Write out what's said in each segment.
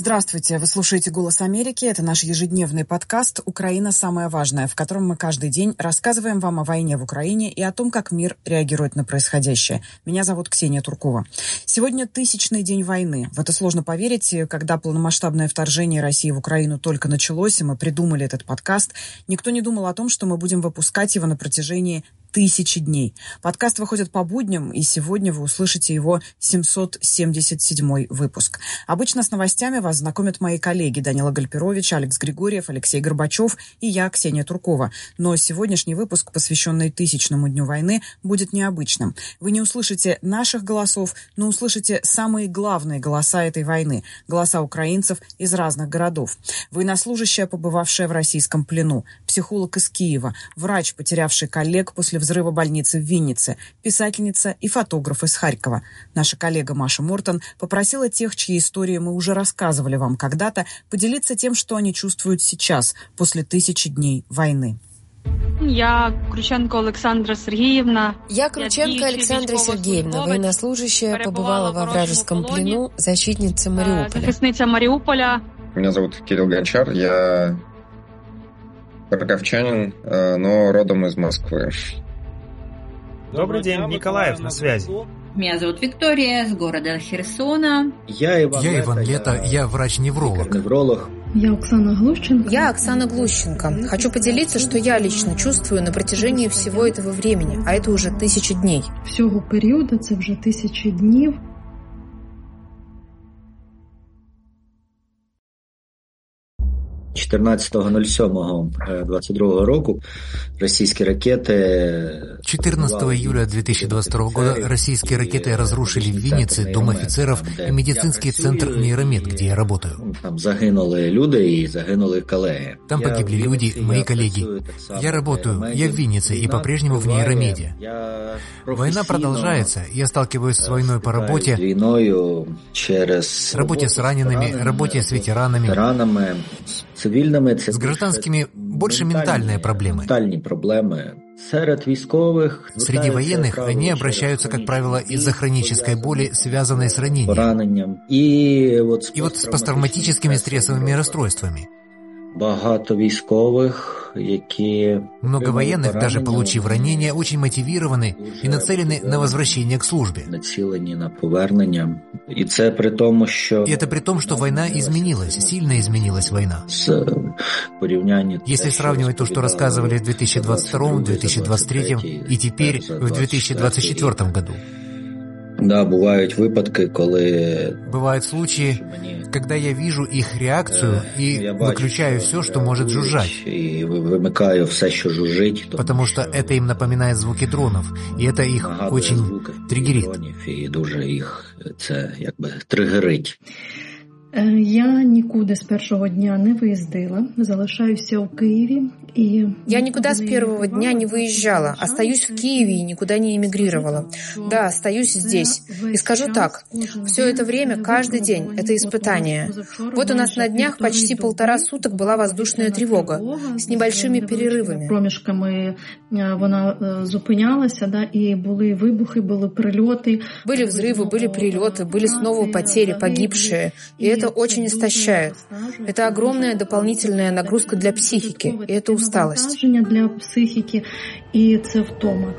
Здравствуйте, вы слушаете «Голос Америки». Это наш ежедневный подкаст «Украина. Самое важное», в котором мы каждый день рассказываем вам о войне в Украине и о том, как мир реагирует на происходящее. Меня зовут Ксения Туркова. Сегодня 1000-й день войны. В это сложно поверить, когда полномасштабное вторжение России в Украину только началось, и мы придумали этот подкаст. Никто не думал о том, что мы будем выпускать его на протяжении 1000 дней. Подкаст выходит по будням, и сегодня вы услышите его 777-й выпуск. Обычно с новостями вас знакомят мои коллеги Данила Гальперович, Алекс Григорьев, Алексей Горбачев и я, Ксения Туркова. Но сегодняшний выпуск, посвященный 1000-му дню войны, будет необычным. Вы не услышите наших голосов, но услышите самые главные голоса этой войны. Голоса украинцев из разных городов. Военнослужащая, побывавшая в российском плену, психолог из Киева, врач, потерявший коллег после взрыва больницы в Виннице, писательница и фотограф из Харькова. Наша коллега Маша Мортон попросила тех, чьи истории мы уже рассказывали вам когда-то, поделиться тем, что они чувствуют сейчас, после 1000 дней войны. Я Крученко Александра Сергеевна, военнослужащая, побывала во вражеском плену, защитница Мариуполя. Захисниця Маріуполя. Меня зовут Кирилл Гончар, я харьковчанин, но родом из Москвы. Добрый день, Николаев на связи. Меня зовут Виктория, с города Херсона. Я Иван Лето, я врач-невролог. Я Оксана Глущенко. Хочу поделиться, что я лично чувствую на протяжении всего этого времени, а это уже 1000 дней. Всього періоду це вже 1000 днів. – 14.07.22 року российские ракеты... 14 июля 2022 года российские ракеты разрушили в Виннице дом офицеров и медицинский центр «Нейромед», где я работаю. Там загинули люди и загинули коллеги. Там погибли люди, мои коллеги. Я работаю, я в Виннице и по-прежнему в «Нейромеде». Война продолжается, я сталкиваюсь с войной по работе, работе с ранеными, работе с ветеранами. С гражданскими больше ментальные проблемы. Среди военных они обращаются, как правило, из-за хронической боли, связанной с ранением. И вот с посттравматическими стрессовыми расстройствами. Много военных, даже получив ранение, очень мотивированы и нацелены на возвращение к службе. И это при том, что война изменилась, сильно изменилась война. Если сравнивать то, что рассказывали в 2022, 2023 и теперь в 2024 году. Да, бывают случаи, когда я вижу их реакцию и выключаю все, что может жужжать. Потому что это им напоминает звуки дронов, и это их очень триггерит. Я нікуди з першого дня не виїздила, залишаюся у Києві. Я никуда с первого дня не выезжала, остаюсь в Киеве и никуда не эмигрировала. Да, остаюсь здесь. И скажу так, все это время, каждый день, это испытание. Вот у нас на днях почти 1,5 суток была воздушная тревога, с небольшими перерывами. Проміжками вона зупинялася, да, и были выбухи, были прилеты. Были взрывы, были прилеты, были снова потери, погибшие. И это очень истощает. Это огромная дополнительная нагрузка для психики, и это усталость. Для психики, і це втома.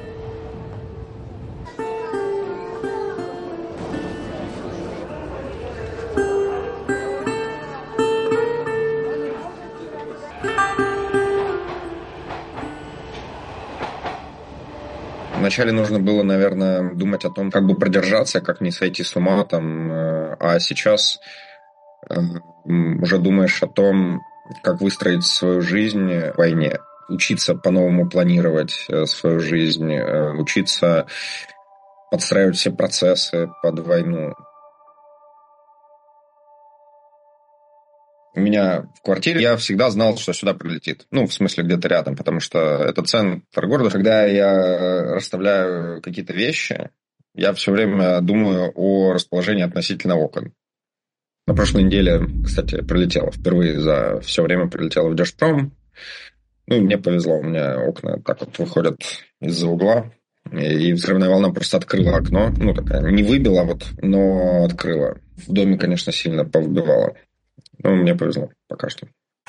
Вначале нужно было, наверное, думать о том, как бы продержаться, как не сойти с ума, там, а сейчас уже думаешь о том, как выстроить свою жизнь в войне, учиться по-новому планировать свою жизнь, учиться подстраивать все процессы под войну. У меня в квартире я всегда знал, что сюда прилетит. Ну, в смысле, где-то рядом, потому что это центр города. Когда я расставляю какие-то вещи, я все время думаю о расположении относительно окон. На прошлой неделе, кстати, прилетела впервые за все время прилетела в Держпром. Ну, мне повезло, у меня окна так вот выходят из-за угла. И взрывная волна просто открыла окно. Ну, такая, не выбила, вот, но открыла. В доме, конечно, сильно повыбивала. Ну, мне повезло пока что.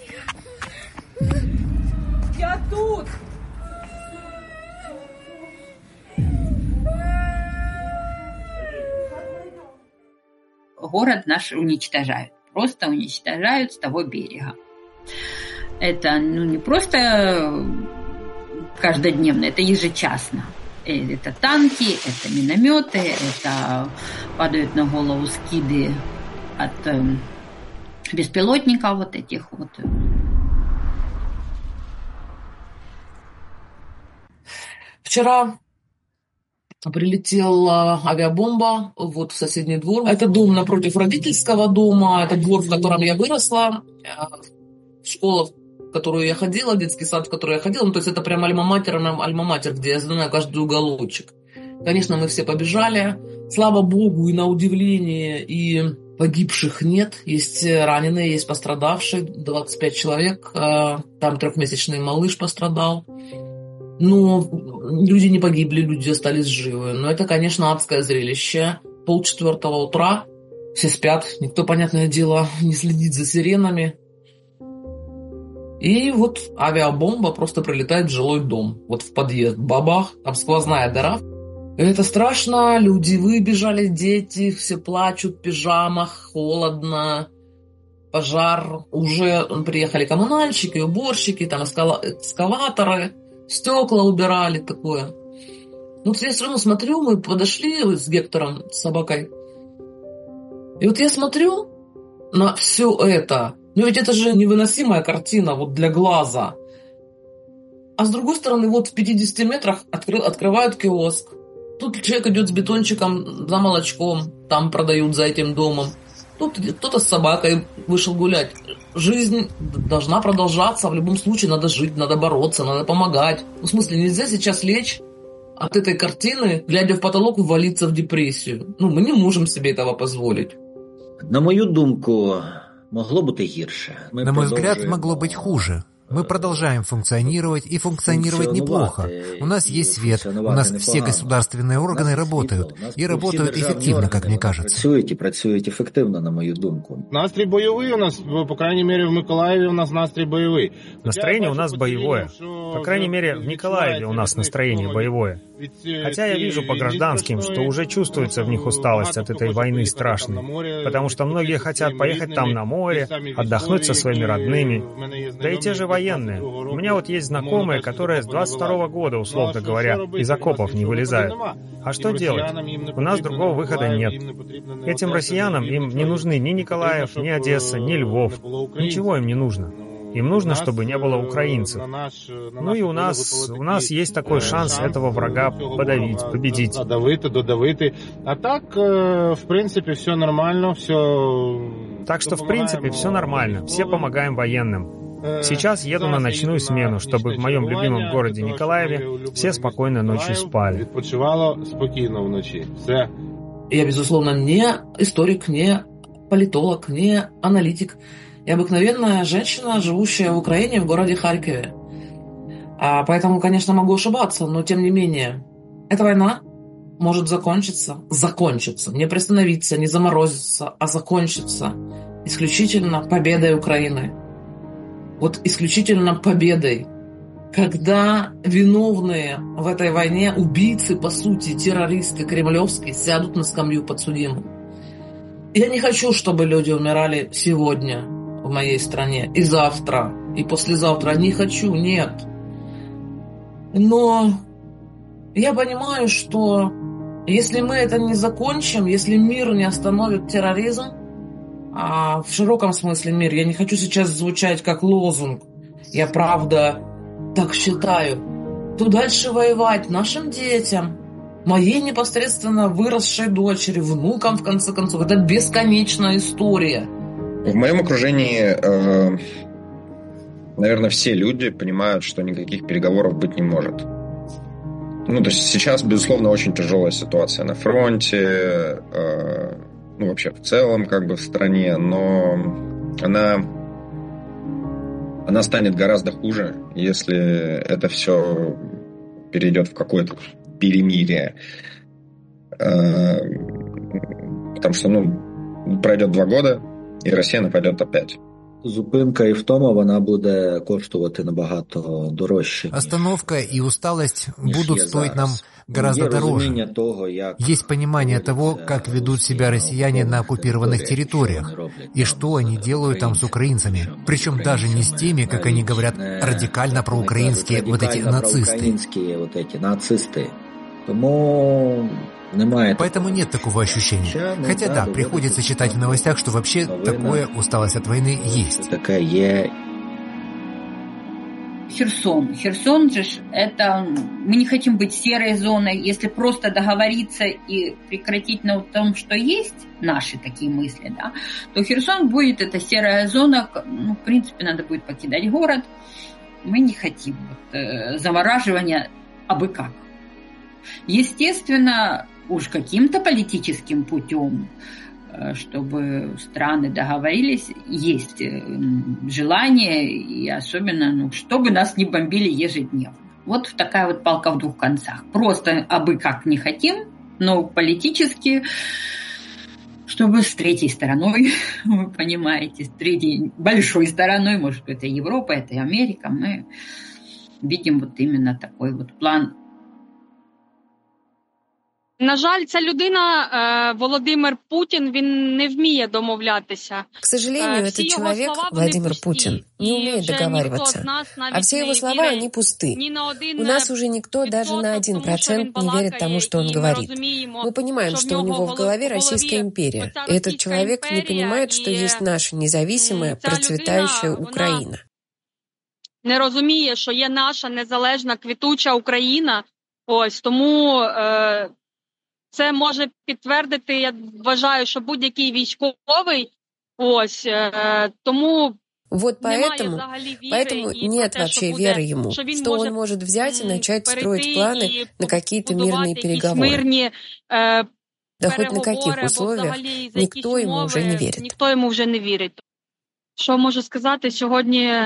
Я тут! Город наш уничтожают. Просто уничтожают с того берега. Это не просто каждодневно, это ежечасно. Это танки, это минометы, это падают на голову скиды от беспилотников вот этих вот. Вчера прилетела авиабомба вот в соседний двор. Это дом напротив родительского дома, это двор, в котором я выросла, школа, в которую я ходила, детский сад, в который я ходила. Ну, то есть это прям альма-матер, где я знаю каждый уголочек. Конечно, мы все побежали. Слава богу, и на удивление, и погибших нет. Есть раненые, есть пострадавшие, 25 человек. Там 3-месячный малыш пострадал. Но люди не погибли, люди остались живы. Но это, конечно, адское зрелище. 3:30 утра, все спят, никто, понятное дело, не следит за сиренами. И вот авиабомба просто прилетает в жилой дом. Вот в подъезд, бабах, там сквозная дыра. Это страшно, люди выбежали, дети, все плачут в пижамах, холодно, пожар. Уже приехали коммунальщики, уборщики, там экскаваторы, стекла убирали, такое. Ну, я все равно смотрю, мы подошли с Гектором, с собакой. И вот я смотрю на все это. Но ведь это же невыносимая картина вот для глаза. А с другой стороны, вот в 50 метрах открывают киоск. Тут человек идет с бетончиком за молочком, там продают за этим домом. Тут кто-то с собакой вышел гулять. Жизнь должна продолжаться, в любом случае надо жить, надо бороться, надо помогать. Ну, в смысле, нельзя сейчас лечь от этой картины, глядя в потолок, ввалиться в депрессию. Ну, мы не можем себе этого позволить. На мою думку, могло бути гірше. На мой взгляд, могло быть хуже. Мы продолжаем функционировать и функционировать неплохо. У нас есть свет, у нас все государственные органы работают. И работают эффективно, как мне кажется. Працюють ефективно, на мою думку. Настрій бойовий у нас, по крайней мере, в Миколаеве у нас настрій бойовий. Настроение у нас боевое. По крайней мере, в Николаеве у нас настроение боевое. Хотя я вижу по гражданским, что уже чувствуется в них усталость от этой войны страшной. Потому что многие хотят поехать там на море, отдохнуть со своими родными. Да и те же военные. У меня вот есть знакомые, которые с 22-го года, условно говоря, из окопов не вылезают. А что делать? У нас другого выхода нет. Этим россиянам им не нужны ни Николаев, ни Одесса, ни Львов. Ничего им не нужно. Им нужно, чтобы не было украинцев. Ну и у нас есть такой шанс этого врага подавить, победить. Додавити. А так, в принципе, все нормально, все... Так что, в принципе, все нормально. Все помогаем военным. Сейчас еду на ночную смену, чтобы в моем любимом городе Николаеве все спокойно ночью спали. Відпочивало спокійно вночі. Все. Я, безусловно, не историк, не политолог, не аналитик. Я обыкновенная женщина, живущая в Украине, в городе Харькове. Поэтому, конечно, могу ошибаться, но тем не менее, эта война может закончиться, не приостановиться, не заморозиться, а закончиться исключительно победой Украины. Вот исключительно победой. Когда виновные в этой войне, убийцы, по сути, террористы кремлевские, сядут на скамью подсудимых. Я не хочу, чтобы люди умирали сегодня в моей стране, и завтра, и послезавтра. Не хочу, нет. Но я понимаю, что если мы это не закончим, если мир не остановит терроризм, а в широком смысле мир, я не хочу сейчас звучать как лозунг, я правда так считаю, то дальше воевать нашим детям, моей непосредственно выросшей дочери, внукам, в конце концов, это бесконечная история. В моем окружении, наверное, все люди понимают, что никаких переговоров быть не может. Ну, то есть сейчас, безусловно, очень тяжелая ситуация на фронте, ну, вообще в целом, как бы в стране, но она станет гораздо хуже, если это все перейдет в какое-то перемирие. Потому что, пройдет 2 года, и Россия нападет опять. Зупинка і втома, вона буде коштувати набагато дорожче. Остановка и усталость будут стоить нам гораздо дороже. Есть понимание того, как ведут себя россияне на оккупированных территориях, и что они делают там с украинцами. Причем даже не с теми, как они говорят, радикально проукраинские вот эти нацисты. Поэтому нет такого ощущения. Хотя да, приходится читать в новостях, что вообще такое усталость от войны есть. Херсон же, это мы не хотим быть серой зоной. Если просто договориться и прекратить на том, что есть, наши такие мысли, да, то Херсон будет эта серая зона. Ну, в принципе, надо будет покидать город. Мы не хотим замораживания абы как. Естественно, уж каким-то политическим путем, чтобы страны договорились, есть желание, и особенно, чтобы нас не бомбили ежедневно. Вот такая вот палка в двух концах. Просто абы как не хотим, но политически, чтобы с третьей стороной, вы понимаете, с третьей большой стороной, может, это Европа, это и Америка, мы видим вот именно такой вот план. На жаль, ця людина, Володимир Путин, він не вміє домовлятися. К сожалению, этот человек, Владимир Путин, не умеет договариваться. А все его слова, они пусты. У нас уже никто даже на 1% не верит тому, что он говорит. Мы понимаем, что у него в голове Российская империя. И этот человек не понимает, что есть наша независимая, процветающая Украина. Не розуміє, що є наша незалежна, квітуча Україна. Ось, тому... Це може підтвердити, я вважаю, що будь-який військовий, ось, тому вот поэтому нет вообще веры ему, что он может взять и начать строить планы на какие-то мирные переговоры. Да хоть на каких условиях, никто ему уже не верит. Ніхто йому вже не вірить. Що можу сказати, сьогодні...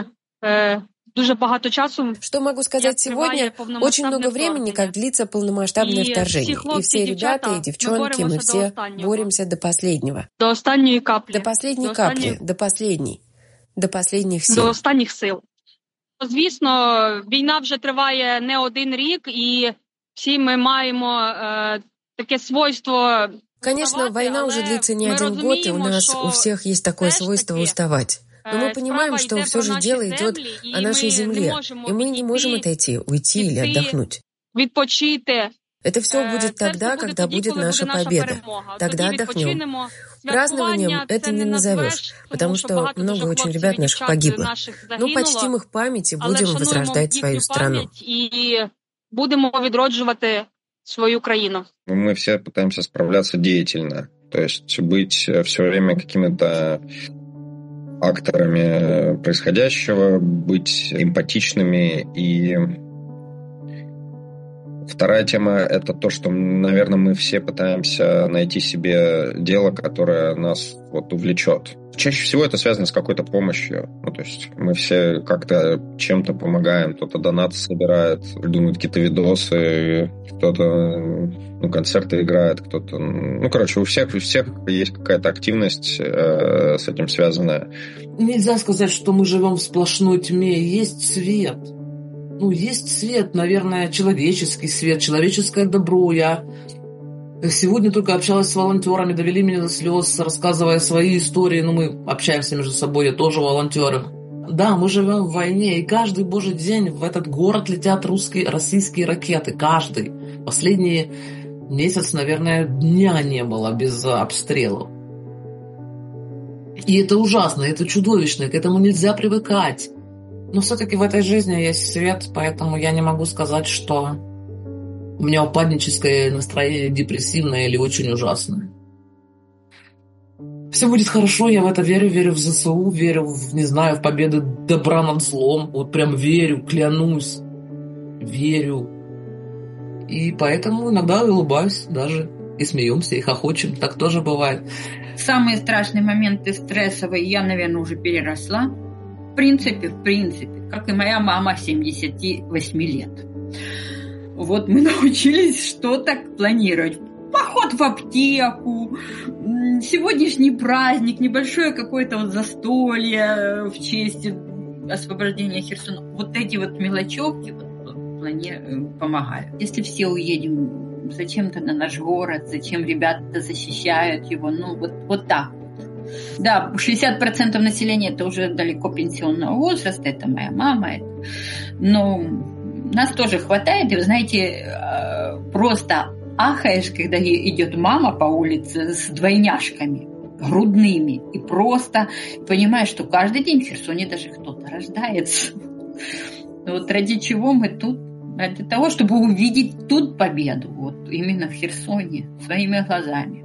Что могу сказать сегодня? Очень много времени, как длится полномасштабное вторжение. И все ребята и девчонки, мы все боремся до последнего. До последней капли. До последней капли, до последней. До последних сил. До останніх сил. Звісно, війна вже триває не один рік, і всі ми маємо таке свойство... Конечно, война уже длится не один год, и у нас у всех есть такое свойство уставать. Но мы понимаем, что все же дело идет о нашей земле, и мы не можем отойти, уйти или отдохнуть. Это все будет тогда, когда будет наша победа. Тогда отдохнем. Празднованием это не назовешь, потому что много очень ребят наших погибло. Но почтим их память и будем возрождать свою страну. И будем відроджувати свою країну. Мы все пытаемся справляться деятельно, то есть быть все время какими-то акторами происходящего, быть эмпатичными. И вторая тема – это то, что, наверное, мы все пытаемся найти себе дело, которое нас вот увлечет. Чаще всего это связано с какой-то помощью. Ну, то есть мы все как-то чем-то помогаем. Кто-то донаты собирает, придумывает какие-то видосы, кто-то концерты играет, кто-то... Ну, короче, у всех есть какая-то активность с этим связанная. Нельзя сказать, что мы живем в сплошной тьме. Есть свет. Есть свет, наверное, человеческий свет, человеческое добро. Я сегодня только общалась с волонтерами, довели меня до слез, рассказывая свои истории. Мы общаемся между собой, я тоже волонтер. Да, мы живем в войне, и каждый божий день в этот город летят российские ракеты. Каждый. Последний месяц, наверное, дня не было без обстрелов. И это ужасно, это чудовищно, к этому нельзя привыкать. Но все-таки в этой жизни есть свет, поэтому я не могу сказать, что у меня упадническое настроение, депрессивное или очень ужасное. Все будет хорошо, я в это верю в ЗСУ, верю в победу добра над злом. Вот прям верю, клянусь, верю. И поэтому иногда улыбаюсь даже, и смеемся, и хохочем, так тоже бывает. Самые страшные моменты стрессовые я, наверное, уже переросла. В принципе, как и моя мама 78 лет. Вот мы научились что-то планировать. поход в аптеку, сегодняшний праздник, небольшое какое-то вот застолье в честь освобождения Херсона. Вот эти вот мелочевки помогают. Если все уедем зачем-то на наш город, зачем ребята защищают его, вот так. Да, 60% населения это уже далеко пенсионного возраста, это моя мама, но нас тоже хватает, и вы знаете, просто ахаешь, когда идет мама по улице с двойняшками грудными, и просто понимаешь, что каждый день в Херсоне даже кто-то рождается. Вот ради чего мы тут? Ради того, чтобы увидеть тут победу, вот именно в Херсоне, своими глазами.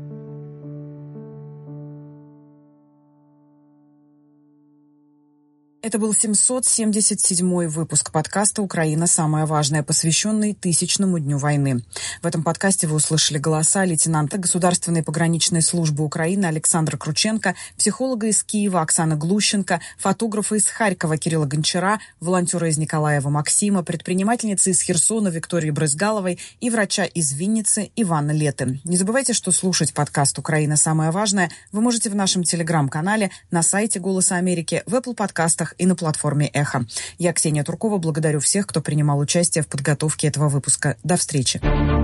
Это был 777-й выпуск подкаста «Украина. Самое важное», посвященный 1000-му дню войны. В этом подкасте вы услышали голоса лейтенанта Государственной пограничной службы Украины Александра Крученко, психолога из Киева Оксаны Глущенко, фотографа из Харькова Кирилла Гончара, волонтера из Николаева Максима, предпринимательницы из Херсона Виктории Брызгаловой и врача из Винницы Ивана Леты. Не забывайте, что слушать подкаст «Украина. Самое важное» вы можете в нашем телеграм-канале, на сайте «Голоса Америки», в Apple подкастах и на платформе «Эхо». Я, Ксения Туркова, благодарю всех, кто принимал участие в подготовке этого выпуска. До встречи.